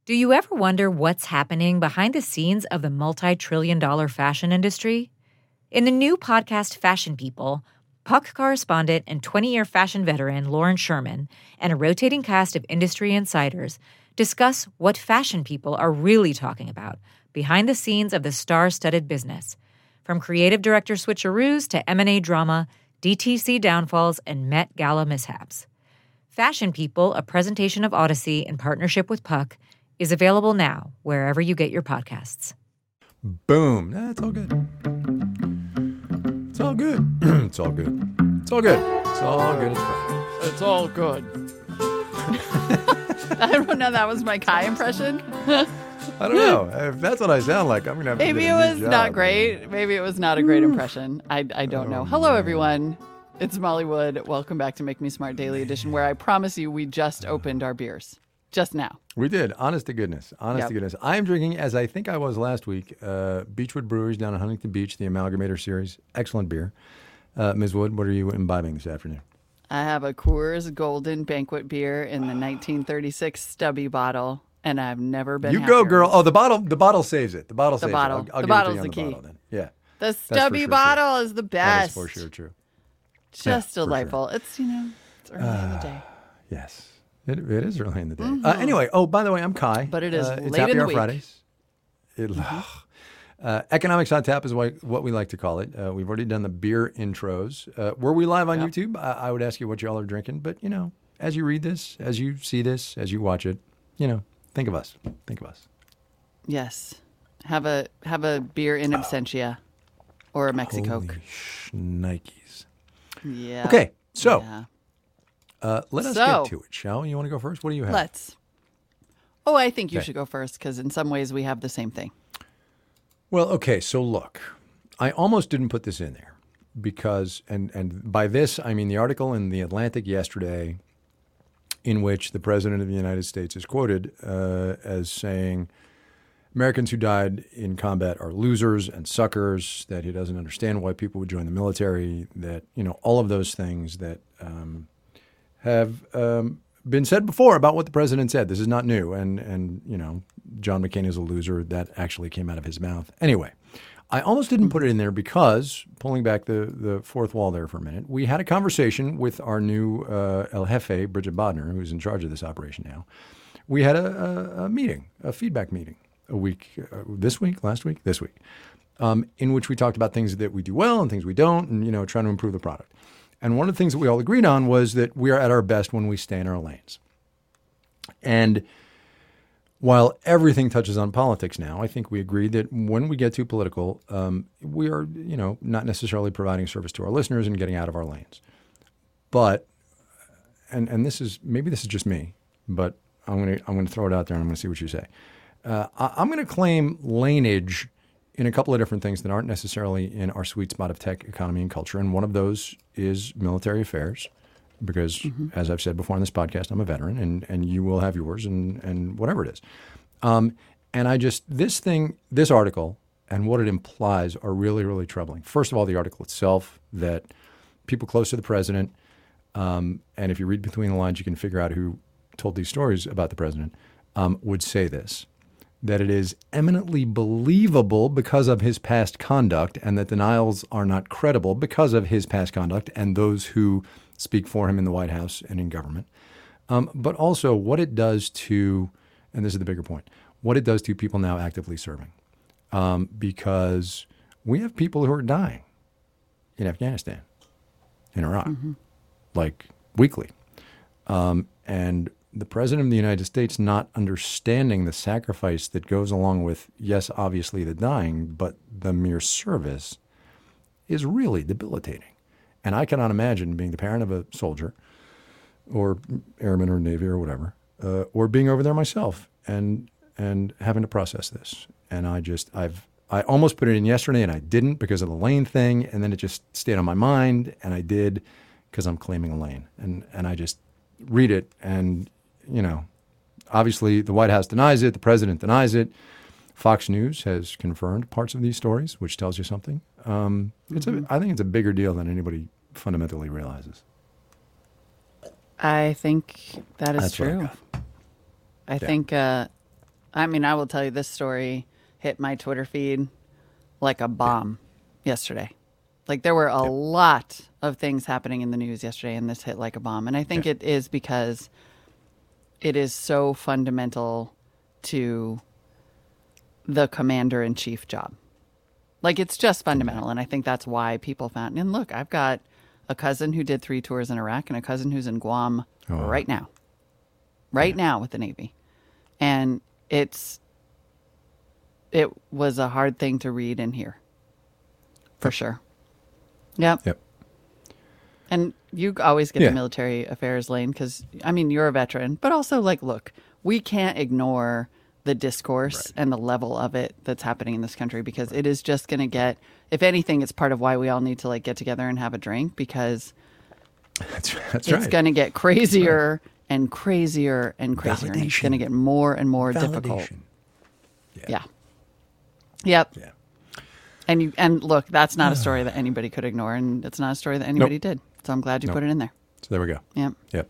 Do you ever wonder what's happening behind the scenes of the multi-trillion-dollar fashion industry? In the new podcast Fashion People, Puck correspondent and 20-year fashion veteran Lauren Sherman and a rotating cast of industry insiders discuss what fashion people are really talking about behind the scenes of the star-studded business, from creative director switcheroos to M&A drama, DTC downfalls, and Met Gala mishaps. Fashion People, a presentation of Odyssey in partnership with Puck, is available now wherever you get your podcasts. Boom. That's all good. It's all good. It's all good. It's all good. It's all good. It's all good. I don't know. That was my Kai impression. I don't know. If that's what I sound like, I'm going to have to Maybe get it a new was job. not great. Maybe it was not a great impression. I don't know. Hello, everyone. It's Molly Wood. Welcome back to Make Me Smart Daily Edition, where I promise you we just opened our beers. Just now. We did. Honest to goodness. Honest to goodness. I am drinking, as I think I was last week, Beechwood Breweries down in Huntington Beach, the Amalgamator Series. Excellent beer. Ms. Wood, what are you imbibing this afternoon? I have a Coors Golden Banquet beer in the 1936 stubby bottle, and I've never been You happier. go, girl. Oh, the bottle saves it. The bottle saves bottle. it. I'll The give it to bottle's you on the key. bottle then. Yeah. The for stubby sure bottle is the That is best. for sure true. Just Yeah, for sure. delightful. It's, it's early in the day. Yes. It is early in the day. Anyway, by the way, I'm Kai. But it is it's late Happy in the Hour week. Fridays. Economics on Tap is what we like to call it. We've already done the beer intros. Were we live on YouTube? I would ask you what y'all are drinking. But, as you read this, as you see this, as you watch it, think of us. Think of us. Yes. Have a beer in absentia or a Mexicoke. Holy shnikes. Yeah. Okay, so Yeah. let us So- get to it, shall we? You want to go first? What do you have? Let's. Oh, I think you Okay. should go first because in some ways we have the same thing. Well, okay, so look, I almost didn't put this in there because, and by this, I mean the article in The Atlantic yesterday in which the President of the United States is quoted as saying Americans who died in combat are losers and suckers, that he doesn't understand why people would join the military, that, all of those things that have been said before about what the president said. This is not new. And John McCain is a loser. That actually came out of his mouth. Anyway, I almost didn't put it in there because, pulling back the fourth wall there for a minute, we had a conversation with our new El Jefe, Bridget Bodner, who's in charge of this operation now. We had a meeting, a feedback meeting, this week, in which we talked about things that we do well and things we don't, and, trying to improve the product. And one of the things that we all agreed on was that we are at our best when we stay in our lanes. And while everything touches on politics now, I think we agreed that when we get too political, we are, not necessarily providing service to our listeners and getting out of our lanes. But, and this is just me, but I'm going to throw it out there and I'm going to see what you say. I'm going to claim laneage in a couple of different things that aren't necessarily in our sweet spot of tech, economy, and culture. And one of those is military affairs, because as I've said before on this podcast, I'm a veteran and you will have yours and whatever it is. And this article and what it implies are really, really troubling. First of all, the article itself, that people close to the president, and if you read between the lines, you can figure out who told these stories about the president, would say this, that it is eminently believable because of his past conduct and that denials are not credible because of his past conduct and those who speak for him in the White House and in government. But also what it does to, and this is the bigger point, what it does to people now actively serving. Because we have people who are dying in Afghanistan, in Iraq, like weekly. And the President of the United States not understanding the sacrifice that goes along with, yes, obviously the dying, but the mere service is really debilitating. And I cannot imagine being the parent of a soldier or airman or Navy or whatever, or being over there myself and having to process this. And I almost put it in yesterday and I didn't because of the lane thing. And then it just stayed on my mind and I did because I'm claiming a lane. And I just read it and, obviously the White House denies it. The president denies it. Fox News has confirmed parts of these stories, which tells you something. I think it's a bigger deal than anybody fundamentally realizes. I think that is That's what I true. got. I think I mean, I will tell you, this story hit my Twitter feed like a bomb yesterday. Like, there were a lot of things happening in the news yesterday, and this hit like a bomb. And I think it is because it is so fundamental to the commander-in-chief job. Like, it's just fundamental, and I think that's why people found... And look, I've got a cousin who did 3 tours in Iraq and a cousin who's in Guam right now. Right now with the Navy. And it was a hard thing to read and hear. For sure. Yep. And you always get the military affairs lane because, I mean, you're a veteran. But also, like, look, we can't ignore the discourse and the level of it that's happening in this country because it is just going to get, if anything, it's part of why we all need to, like, get together and have a drink because it's going to get crazier and crazier and crazier. And it's going to get more and more difficult. Yeah. Yep. Yeah. And look, that's not a story that anybody could ignore, and it's not a story that anybody did. So I'm glad you put it in there. So there we go. Yep.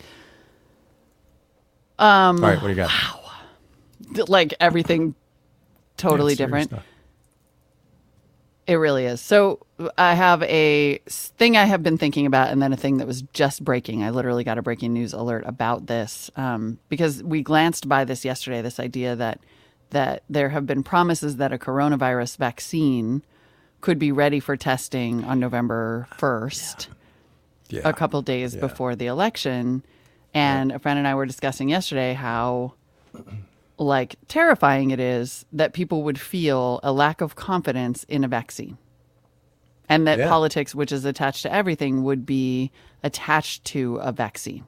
All right, what do you got? Wow. Like everything totally different. Stuff. It really is. So I have a thing I have been thinking about and then a thing that was just breaking. I literally got a breaking news alert about this because we glanced by this yesterday, this idea that there have been promises that a coronavirus vaccine could be ready for testing on November 1st, a couple days before the election. And a friend and I were discussing yesterday how like terrifying it is that people would feel a lack of confidence in a vaccine. And that politics, which is attached to everything, would be attached to a vaccine.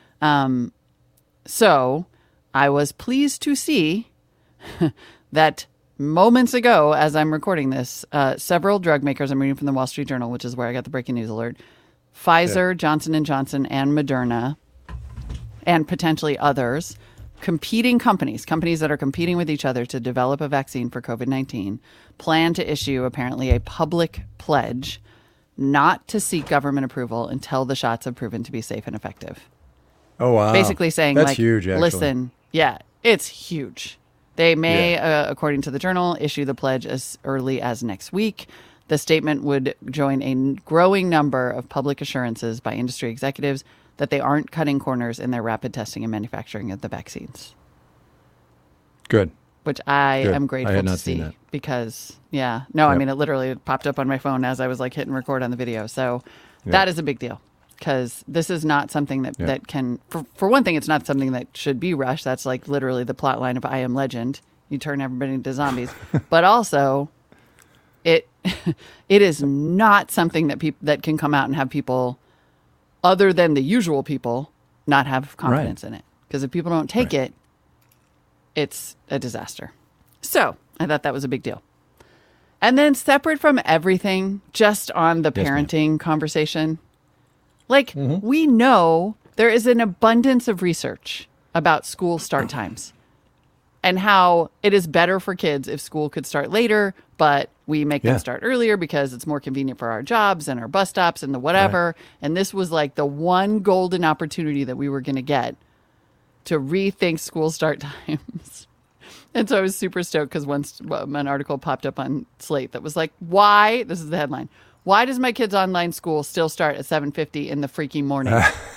So I was pleased to see that moments ago, as I'm recording this, several drug makers, I'm reading from the Wall Street Journal, which is where I got the breaking news alert, Pfizer, Johnson & Johnson, and Moderna, and potentially others, competing companies that are competing with each other to develop a vaccine for COVID-19, plan to issue apparently a public pledge not to seek government approval until the shots have proven to be safe and effective. Oh, wow. Basically saying, that's like, huge, actually. Listen, it's huge. They may, according to the Journal, issue the pledge as early as next week. The statement would join a growing number of public assurances by industry executives that they aren't cutting corners in their rapid testing and manufacturing of the vaccines. Good. Which I am grateful to see because, I mean, it literally popped up on my phone as I was like hitting record on the video. So that is a big deal because this is not something that can, for one thing, it's not something that should be rushed. That's like literally the plot line of I Am Legend. You turn everybody into zombies. But also, it is not something that can come out and have people, other than the usual people, not have confidence in it. Because if people don't take it, it's a disaster. So I thought that was a big deal. And then separate from everything, just on the parenting conversation, like we know there is an abundance of research about school start times and how it is better for kids if school could start later, but we make them start earlier because it's more convenient for our jobs and our bus stops and the whatever. Right. And this was like the one golden opportunity that we were going to get to rethink school start times. And so I was super stoked because once an article popped up on Slate that was like, why, this is the headline, why does my kid's online school still start at 7:50 in the freaking morning?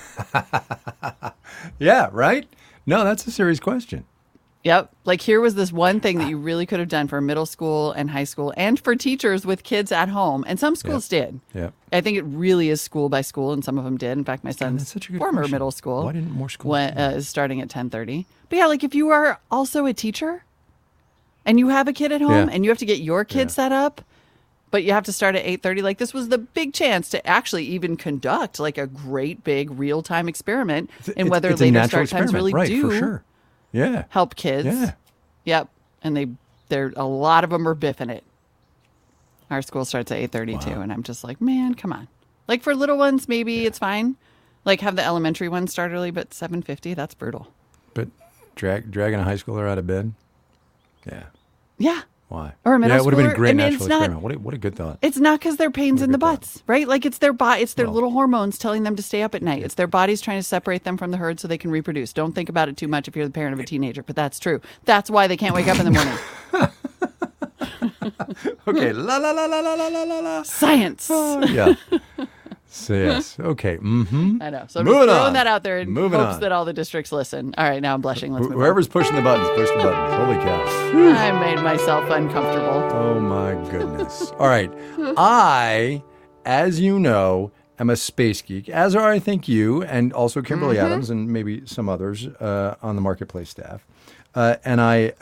Yeah, right? No, that's a serious question. Yep. Like here was this one thing that you really could have done for middle school and high school and for teachers with kids at home. And some schools did. Yeah. I think it really is school by school, and some of them did. In fact, my son's former middle school Why didn't more schools is starting at 10:30. But yeah, like if you are also a teacher and you have a kid at home and you have to get your kid set up, but you have to start at 8:30, like this was the big chance to actually even conduct like a great big real-time experiment in whether later start times really do for sure. help kids. Yeah. Yep. And there a lot of them are biffing it. Our school starts at 8:30 too, and I'm just like, man, come on. Like for little ones, maybe it's fine. Like have the elementary ones start early, but 7:50, that's brutal. But dragging a high schooler out of bed? Yeah. Yeah. Why? Or a middle schooler. Yeah, it would have been a great natural it's not, experiment. What a good thought. It's not because they're pains in the butts, right? Like it's their little hormones telling them to stay up at night. It's their bodies trying to separate them from the herd so they can reproduce. Don't think about it too much if you're the parent of a teenager, but that's true. That's why they can't wake up in the morning. Okay, la la la la la la la la. Science. Yeah. So, yes. Okay. Mm-hmm. I know. So I'm just throwing that out there in hopes that all the districts listen. All right, now I'm blushing. Let's move Whoever's pushing the buttons, push the buttons. Holy cow. I made myself uncomfortable. Oh, my goodness. All right. I, as you know, am a space geek, as are, I think, you, and also Kimberly Adams and maybe some others on the Marketplace staff. And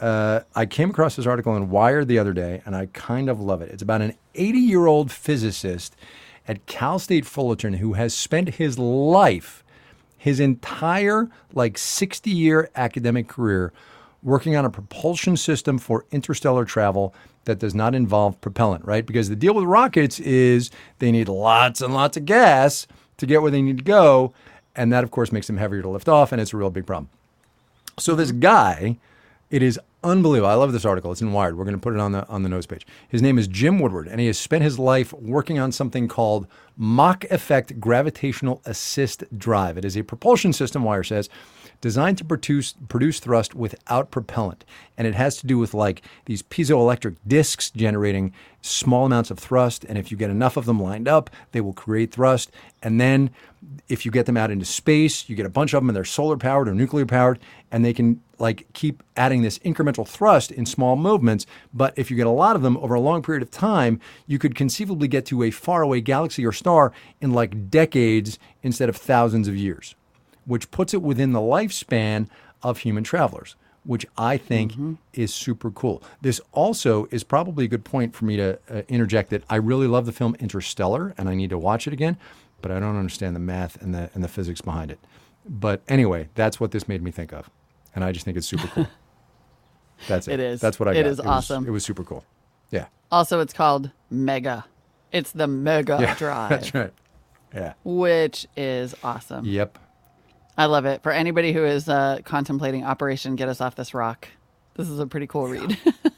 I came across this article in Wired the other day, and I kind of love it. It's about an 80-year-old physicist at Cal State Fullerton who has spent his life, his entire 60-year academic career, working on a propulsion system for interstellar travel that does not involve propellant, right? Because the deal with rockets is they need lots and lots of gas to get where they need to go, and that, of course, makes them heavier to lift off, and it's a real big problem. So this guy, it is unbelievable. I love this article. It's in Wired. We're going to put it on the nose page. His name is Jim Woodward, and he has spent his life working on something called Mach Effect Gravitational Assist Drive. It is a propulsion system, Wire says, designed to produce thrust without propellant. And it has to do with these piezoelectric discs generating small amounts of thrust. And if you get enough of them lined up, they will create thrust. And then if you get them out into space, you get a bunch of them and they're solar powered or nuclear powered, and they can keep adding this incremental thrust in small movements. But if you get a lot of them over a long period of time, you could conceivably get to a faraway galaxy or star in decades instead of thousands of years, which puts it within the lifespan of human travelers, which I think is super cool. This also is probably a good point for me to interject that I really love the film Interstellar, and I need to watch it again, but I don't understand the math and the physics behind it. But anyway, that's what this made me think of, and I just think it's super cool. That's it. It is. That's what I got. It is awesome. It was super cool. Yeah. Also, it's called Mega. It's the Mega Drive. That's right. Yeah. Which is awesome. Yep. I love it. For anybody who is contemplating Operation Get Us Off This Rock, this is a pretty cool read.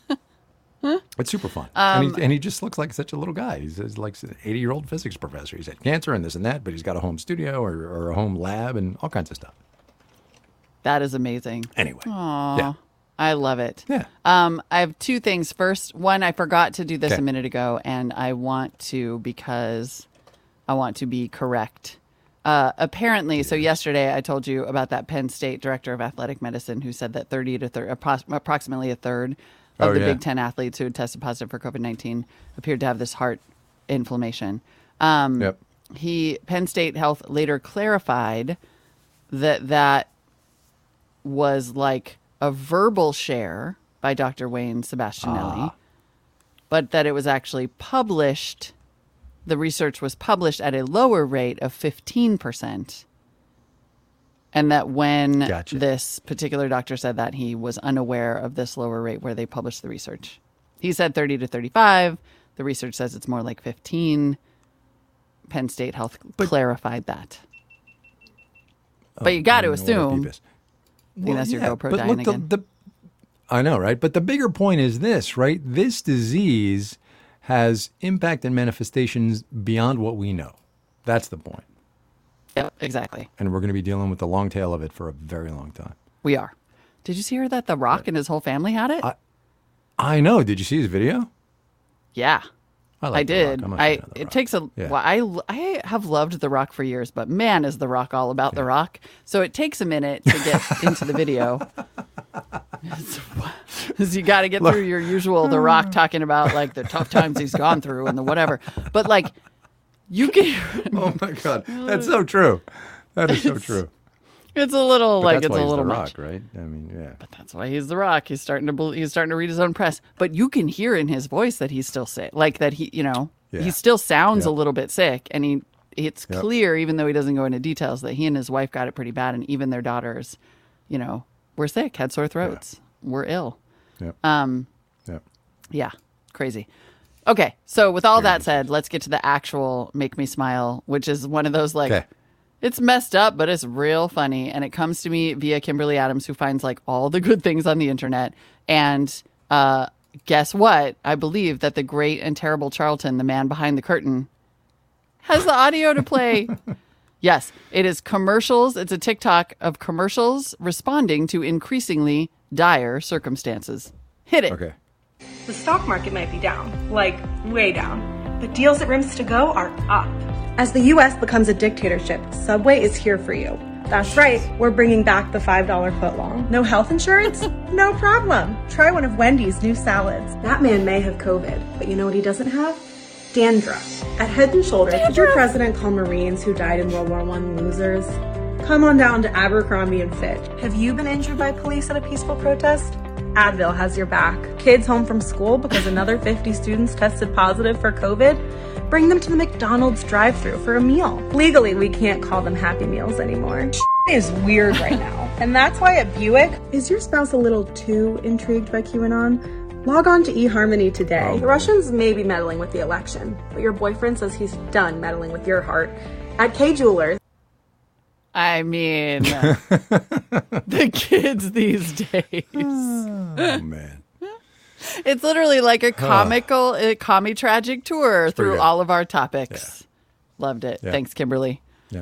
It's super fun. And he just looks like such a little guy. He's like an 80-year-old physics professor. He's had cancer and this and that, but he's got a home studio or a home lab and all kinds of stuff. That is amazing. Anyway. Aww. Yeah. I love it. Yeah. I have two things. First, one, I forgot to do this a minute ago, and I want to because I want to be correct. Apparently, so yesterday I told you about that Penn State director of athletic medicine who said that approximately a third of the Big Ten athletes who had tested positive for COVID-19 appeared to have this heart inflammation. Penn State Health later clarified that was a verbal share by Dr. Wayne Sebastianelli, but that it was actually published. The research was published at a lower rate of 15%. And that when this particular doctor said that, he was unaware of this lower rate where they published the research. He said 30 to 35. The research says it's more like 15. Penn State Health clarified that. But you got to assume. That's your GoPro dying again. I know, right? But the bigger point is this, right? This disease has impact and manifestations beyond what we know. That's the point. Yep, exactly. And we're going to be dealing with the long tail of it for a very long time. We are. Did you see that The Rock and his whole family had it? I know. Did you see his video? Yeah. I did. It takes a while. I have loved The Rock for years, but man, is The Rock all about The Rock. So it takes a minute to get into the video. You got to get through your usual The Rock talking about the tough times he's gone through and the whatever. But you can. Oh my God, that's so true. That is so true. It's a little but it's a little The much, Rock, right? I mean, yeah. But that's why he's The Rock. He's starting to read his own press. But you can hear in his voice that he's still sick. That he still sounds a little bit sick, and it's clear, even though he doesn't go into details, that he and his wife got it pretty bad, and even their daughters, were sick, had sore throats, were ill. Yep. Yeah, crazy. Okay, so with all that said, let's get to the actual Make Me Smile, which is one of those it's messed up, but it's real funny. And it comes to me via Kimberly Adams, who finds all the good things on the internet. And guess what? I believe that the great and terrible Charlton, the man behind the curtain, has the audio to play. Yes, it is commercials. It's a TikTok of commercials responding to increasingly dire circumstances. Hit it. Okay. The stock market might be down, like way down, but deals at Rims to Go are up. As the U.S. becomes a dictatorship, Subway is here for you. That's right, we're bringing back the $5 footlong. No health insurance? No problem. Try one of Wendy's new salads. That man may have COVID, but you know what he doesn't have? Dandruff. At Head & Shoulders, did your president call Marines who died in World War I losers? Come on down to Abercrombie & Fitch. Have you been injured by police at a peaceful protest? Advil has your back. Kids home from school because another 50 students tested positive for COVID? Bring them to the McDonald's drive-thru for a meal. Legally, we can't call them Happy Meals anymore. Is weird right now. And that's why at Buick, is your spouse a little too intrigued by QAnon? Log on to eHarmony today. The Russians may be meddling with the election, but your boyfriend says he's done meddling with your heart. At K Jewelers. I mean, the kids these days. Oh, man. It's literally like a comi-tragic tour through all of our topics. Yeah. Loved it. Yeah. Thanks, Kimberly. Yeah.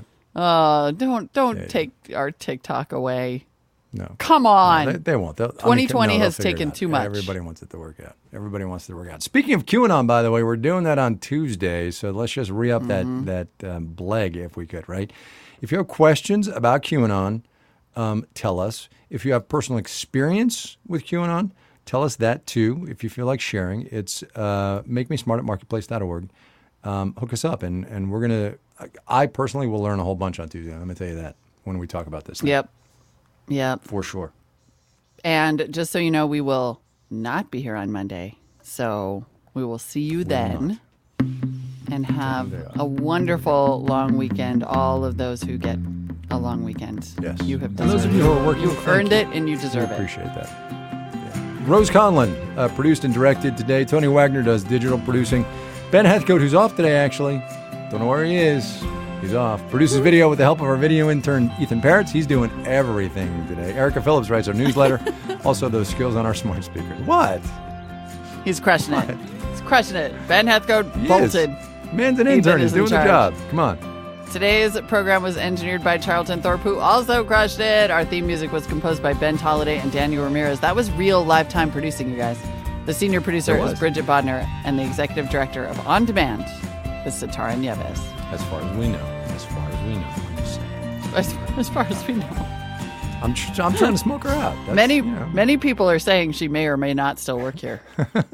Don't take our TikTok away. No. Come on. No, they won't. 2020 has taken too much. Everybody wants it to work out. Everybody wants it to work out. Speaking of QAnon, by the way, we're doing that on Tuesday, so let's just re-up that bleg if we could, right? If you have questions about QAnon, tell us. If you have personal experience with QAnon, tell us that too. If you feel like sharing, it's makemesmart@marketplace.org. Hook us up, and we're going to – I personally will learn a whole bunch on Tuesday. I'm going to tell you that when we talk about this thing. Yep. For sure. And just so you know, we will not be here on Monday. So we will see you then and have a wonderful long weekend. All of those who get a long weekend. Yes. You have deserved it. Those of you who are working, you've earned it and you deserve it. Appreciate that. Yeah. Rose Conlon produced and directed today. Tony Wagner does digital producing. Ben Heathcote, who's off today, actually. Don't know where he is. He's off. Produces video with the help of our video intern, Ethan Parrots. He's doing everything today. Erica Phillips writes our newsletter. Also, those skills on our smart speakers. What? He's crushing it. He's crushing it. Ben Heathcote bolted. Man's an intern. He's doing the job. Come on. Today's program was engineered by Charlton Thorpe, who also crushed it. Our theme music was composed by Ben Tolliday and Daniel Ramirez. That was real lifetime producing, you guys. The senior producer is Bridget Bodner, and the executive director of On Demand is Satara Nieves. As far as we know. I'm just saying. As far as we know. I'm trying to smoke her out. Many people are saying she may or may not still work here.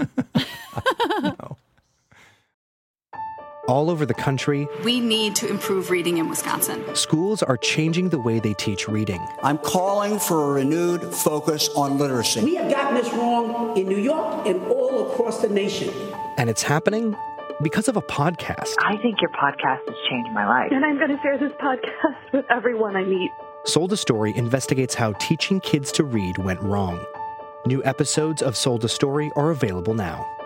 No. All over the country, we need to improve reading in Wisconsin. Schools are changing the way they teach reading. I'm calling for a renewed focus on literacy. We have gotten this wrong in New York and all across the nation. And it's happening because of a podcast. I think your podcast has changed my life. And I'm going to share this podcast with everyone I meet. Sold a Story investigates how teaching kids to read went wrong. New episodes of Sold a Story are available now.